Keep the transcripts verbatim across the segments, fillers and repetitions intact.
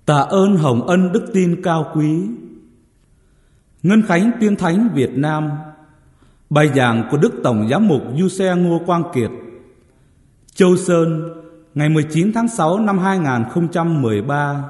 Tạ ơn hồng ân đức tin cao quý. Ngân khánh tuyên thánh Việt Nam. Bài giảng của Đức Tổng Giám mục Du Xe Ngô Quang Kiệt, Châu Sơn, ngày mười chín tháng sáu năm hai nghìn không trăm mười ba.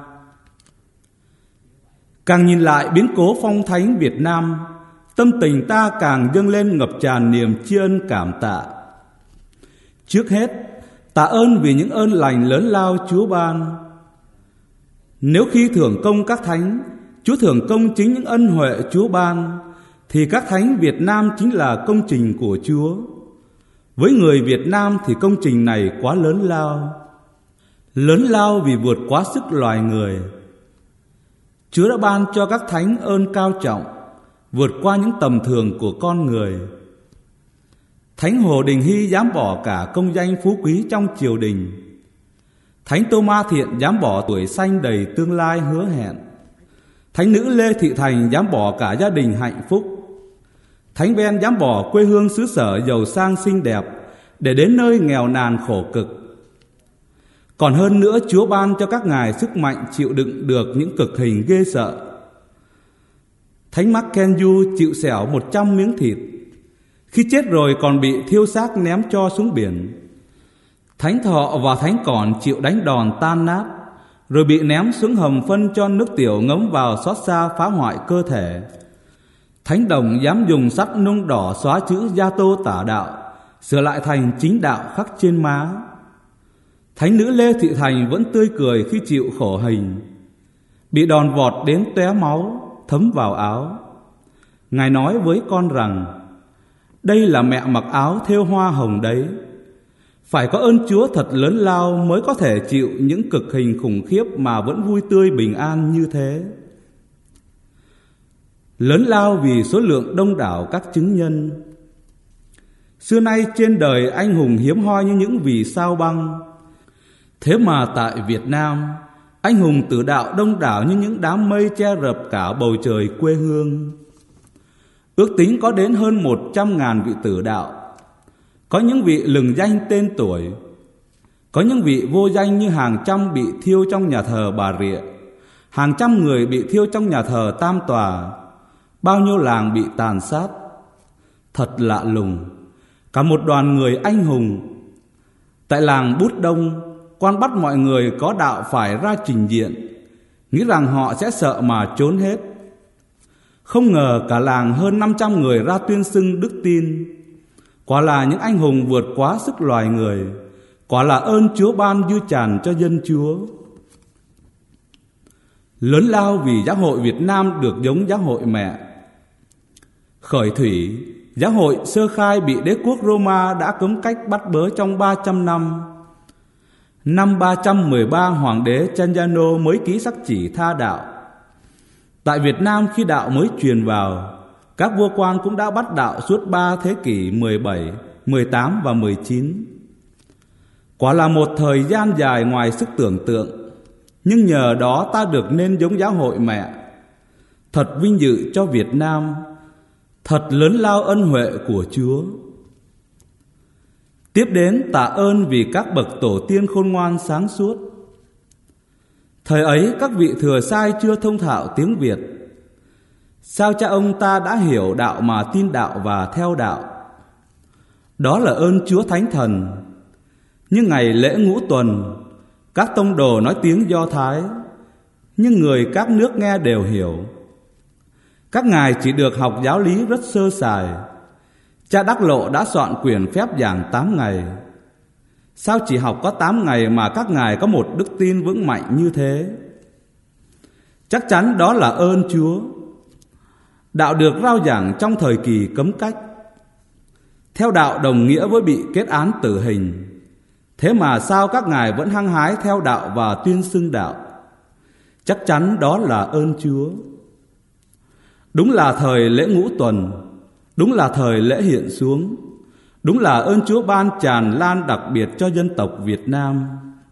Càng nhìn lại biến cố phong thánh Việt Nam, tâm tình ta càng dâng lên ngập tràn niềm tri ân cảm tạ. Trước hết, tạ ơn vì những ơn lành lớn lao Chúa ban. Nếu khi thưởng công các thánh, Chúa thưởng công chính những ân huệ Chúa ban, thì các thánh Việt Nam chính là công trình của Chúa. Với người Việt Nam thì công trình này quá lớn lao. Lớn lao vì vượt quá sức loài người. Chúa đã ban cho các thánh ơn cao trọng, vượt qua những tầm thường của con người. Thánh Hồ Đình Hy dám bỏ cả công danh phú quý trong triều đình. Thánh Tô Ma Thiện dám bỏ tuổi xanh đầy tương lai hứa hẹn. Thánh nữ Lê Thị Thành dám bỏ cả gia đình hạnh phúc. Thánh Ben dám bỏ quê hương xứ sở giàu sang xinh đẹp để đến nơi nghèo nàn khổ cực. Còn hơn nữa, Chúa ban cho các ngài sức mạnh chịu đựng được những cực hình ghê sợ. Thánh Mackenzie chịu xẻo một trăm miếng thịt, khi chết rồi còn bị thiêu xác ném cho xuống biển. Thánh Thọ và Thánh Còn chịu đánh đòn tan nát, rồi bị ném xuống hầm phân cho nước tiểu ngấm vào xót xa phá hoại cơ thể. Thánh Đồng dám dùng sắt nung đỏ xóa chữ Gia Tô tả đạo, sửa lại thành chính đạo khắc trên má. Thánh nữ Lê Thị Thành vẫn tươi cười khi chịu khổ hình, bị đòn vọt đến tóe máu thấm vào áo. Ngài nói với con rằng: đây là mẹ mặc áo thêu hoa hồng đấy. Phải có ơn Chúa thật lớn lao mới có thể chịu những cực hình khủng khiếp mà vẫn vui tươi bình an như thế. Lớn lao vì số lượng đông đảo các chứng nhân. Xưa nay trên đời anh hùng hiếm hoi như những vì sao băng. Thế mà tại Việt Nam, anh hùng tử đạo đông đảo như những đám mây che rập cả bầu trời quê hương. Ước tính có đến hơn một trăm ngàn vị tử đạo. Có những vị lừng danh tên tuổi, có những vị vô danh như hàng trăm bị thiêu trong nhà thờ Bà Rịa, hàng trăm người bị thiêu trong nhà thờ Tam Tòa, bao nhiêu làng bị tàn sát. Thật lạ lùng, cả một đoàn người anh hùng. Tại làng Bút Đông, quan bắt mọi người có đạo phải ra trình diện, nghĩ rằng họ sẽ sợ mà trốn hết. Không ngờ cả làng hơn năm trăm người ra tuyên xưng đức tin. Quả là những anh hùng vượt quá sức loài người. Quả là ơn Chúa ban dư tràn cho dân Chúa. Lớn lao vì giáo hội Việt Nam được giống giáo hội mẹ. Khởi thủy, giáo hội sơ khai bị đế quốc Roma đã cấm cách bắt bớ trong ba trăm năm. Năm ba trăm mười ba, Hoàng đế Trajano mới ký sắc chỉ tha đạo. Tại Việt Nam khi đạo mới truyền vào, các vua quan cũng đã bắt đạo suốt ba thế kỷ mười bảy, mười tám và mười chín. Quả là một thời gian dài ngoài sức tưởng tượng, nhưng nhờ đó ta được nên giống giáo hội mẹ. Thật vinh dự cho Việt Nam, thật lớn lao ân huệ của Chúa. Tiếp đến tạ ơn vì các bậc tổ tiên khôn ngoan sáng suốt. Thời ấy các vị thừa sai chưa thông thạo tiếng Việt. Sao cha ông ta đã hiểu đạo mà tin đạo và theo đạo? Đó là ơn Chúa Thánh Thần. Nhưng ngày lễ ngũ tuần, các tông đồ nói tiếng Do Thái, nhưng người các nước nghe đều hiểu. Các ngài chỉ được học giáo lý rất sơ sài. Cha Đắc Lộ đã soạn quyển phép giảng tám ngày. Sao chỉ học có tám ngày mà các ngài có một đức tin vững mạnh như thế? Chắc chắn đó là ơn Chúa. Đạo được rao giảng trong thời kỳ cấm cách. Theo đạo đồng nghĩa với bị kết án tử hình. Thế mà sao các ngài vẫn hăng hái theo đạo và tuyên xưng đạo? Chắc chắn đó là ơn Chúa. Đúng là thời lễ ngũ tuần, đúng là thời lễ hiện xuống, đúng là ơn Chúa ban tràn lan đặc biệt cho dân tộc Việt Nam.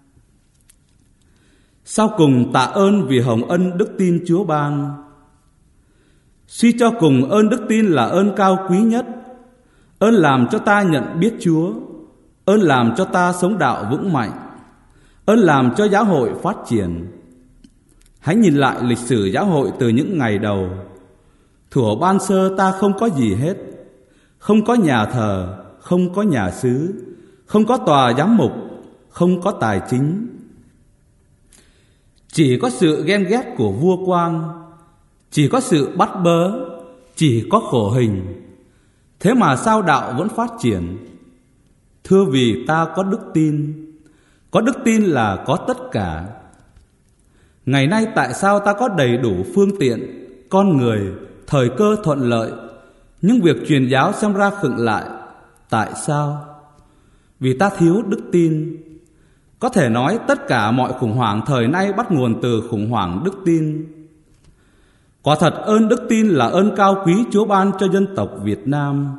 Sau cùng tạ ơn vì hồng ân đức tin Chúa ban. Suy cho cùng, ơn đức tin là ơn cao quý nhất. Ơn làm cho ta nhận biết Chúa. Ơn làm cho ta sống đạo vững mạnh. Ơn làm cho giáo hội phát triển. Hãy nhìn lại lịch sử giáo hội từ những ngày đầu. Thuở ban sơ ta không có gì hết, không có nhà thờ, không có nhà xứ, không có tòa giám mục, không có tài chính. Chỉ có sự ghen ghét của vua quan, chỉ có sự bắt bớ, chỉ có khổ hình. Thế mà sao đạo vẫn phát triển? Thưa vì ta có đức tin. Có đức tin là có tất cả. Ngày nay tại sao ta có đầy đủ phương tiện, con người, thời cơ thuận lợi, nhưng việc truyền giáo xem ra khựng lại? Tại sao? Vì ta thiếu đức tin. Có thể nói tất cả mọi khủng hoảng thời nay bắt nguồn từ khủng hoảng đức tin. Quả thật ơn đức tin là ơn cao quý Chúa ban cho dân tộc Việt Nam.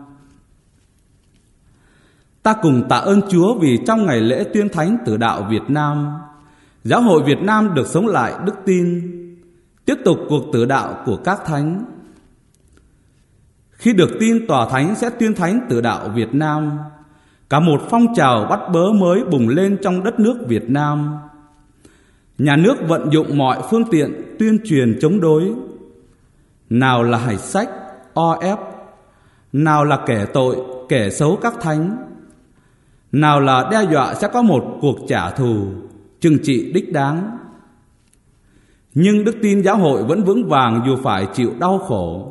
Ta cùng tạ ơn Chúa vì trong ngày lễ tuyên thánh tử đạo Việt Nam, Giáo hội Việt Nam được sống lại đức tin, tiếp tục cuộc tử đạo của các thánh. Khi được tin tòa thánh sẽ tuyên thánh tử đạo Việt Nam, cả một phong trào bắt bớ mới bùng lên trong đất nước Việt Nam. Nhà nước vận dụng mọi phương tiện tuyên truyền chống đối. Nào là hạch sách, o ép, nào là kẻ tội, kẻ xấu các thánh, nào là đe dọa sẽ có một cuộc trả thù, trừng trị đích đáng. Nhưng đức tin giáo hội vẫn vững vàng dù phải chịu đau khổ.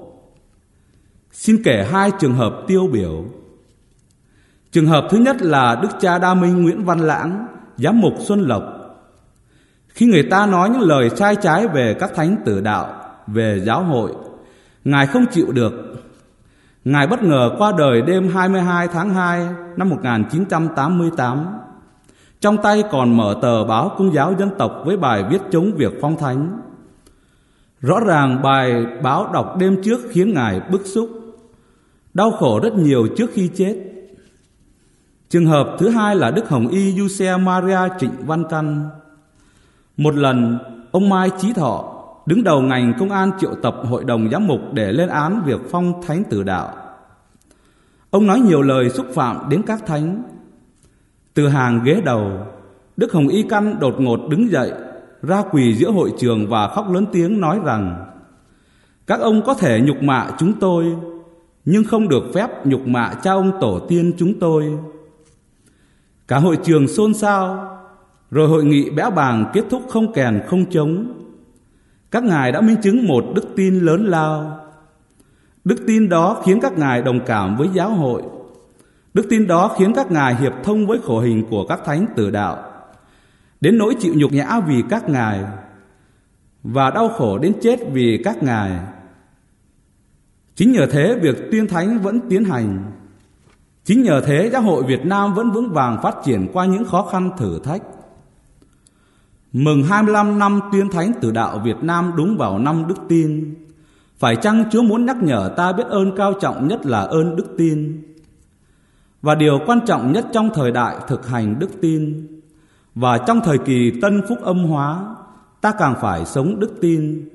Xin kể hai trường hợp tiêu biểu. Trường hợp thứ nhất là Đức cha Đa Minh Nguyễn Văn Lãng, giám mục Xuân Lộc. Khi người ta nói những lời sai trái về các thánh tử đạo, về giáo hội, Ngài không chịu được. Ngài bất ngờ qua đời đêm hai mươi hai tháng hai năm một nghìn chín trăm tám mươi tám. Trong tay còn mở tờ báo Công giáo Dân tộc với bài viết chống việc phong thánh. Rõ ràng bài báo đọc đêm trước khiến Ngài bức xúc, đau khổ rất nhiều trước khi chết. Trường hợp thứ hai là Đức Hồng Y Giuse Maria Trịnh Văn Căn. Một lần, ông Mai Chí Thọ, đứng đầu ngành công an, triệu tập hội đồng giám mục để lên án việc phong thánh tử đạo. Ông nói nhiều lời xúc phạm đến các thánh. Từ hàng ghế đầu, Đức Hồng Y Căn đột ngột đứng dậy, ra quỳ giữa hội trường và khóc lớn tiếng nói rằng: các ông có thể nhục mạ chúng tôi, nhưng không được phép nhục mạ cha ông tổ tiên chúng tôi. Cả hội trường xôn xao, rồi hội nghị bẽ bàng kết thúc không kèn không trống. Các ngài đã minh chứng một đức tin lớn lao. Đức tin đó khiến các ngài đồng cảm với giáo hội. Đức tin đó khiến các ngài hiệp thông với khổ hình của các thánh tử đạo, đến nỗi chịu nhục nhã vì các ngài, và đau khổ đến chết vì các ngài. Chính nhờ thế việc tuyên thánh vẫn tiến hành. Chính nhờ thế giáo hội Việt Nam vẫn vững vàng phát triển qua những khó khăn thử thách. Mừng hai mươi lăm năm tuyên thánh tử đạo Việt Nam đúng vào năm đức tin. Phải chăng Chúa muốn nhắc nhở ta biết ơn cao trọng nhất là ơn đức tin? Và điều quan trọng nhất trong thời đại thực hành đức tin, và trong thời kỳ tân phúc âm hóa, ta càng phải sống đức tin.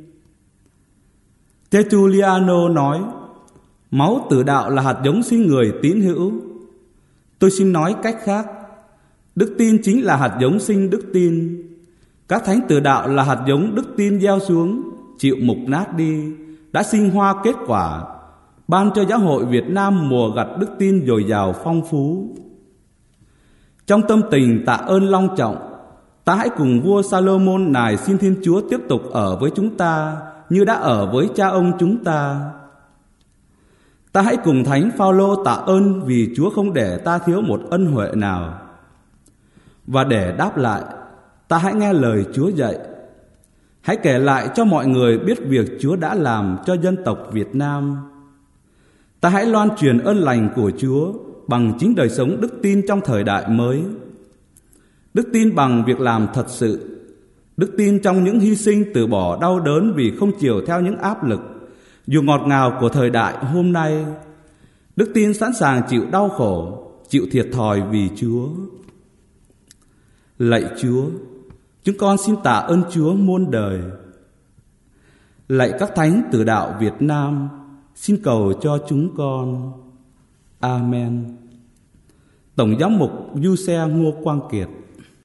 Tertulliano nói: máu tử đạo là hạt giống sinh người tín hữu. Tôi xin nói cách khác, đức tin chính là hạt giống sinh đức tin. Các thánh tử đạo là hạt giống đức tin gieo xuống, chịu mục nát đi, đã sinh hoa kết quả, ban cho giáo hội Việt Nam mùa gặt đức tin dồi dào phong phú. Trong tâm tình tạ ơn long trọng, ta hãy cùng vua Salomon nài xin Thiên Chúa tiếp tục ở với chúng ta như đã ở với cha ông chúng ta. Ta hãy cùng Thánh Phaolô tạ ơn vì Chúa không để ta thiếu một ân huệ nào. Và để đáp lại, ta hãy nghe lời Chúa dạy. Hãy kể lại cho mọi người biết việc Chúa đã làm cho dân tộc Việt Nam. Ta hãy loan truyền ơn lành của Chúa bằng chính đời sống đức tin trong thời đại mới. Đức tin bằng việc làm thật sự. Đức tin trong những hy sinh từ bỏ đau đớn vì không chiều theo những áp lực, dù ngọt ngào của thời đại hôm nay. Đức tin sẵn sàng chịu đau khổ, chịu thiệt thòi vì Chúa. Lạy Chúa, chúng con xin tạ ơn Chúa muôn đời. Lạy các thánh tử đạo Việt Nam, xin cầu cho chúng con. Amen. Tổng giám mục Giuse Ngô Quang Kiệt.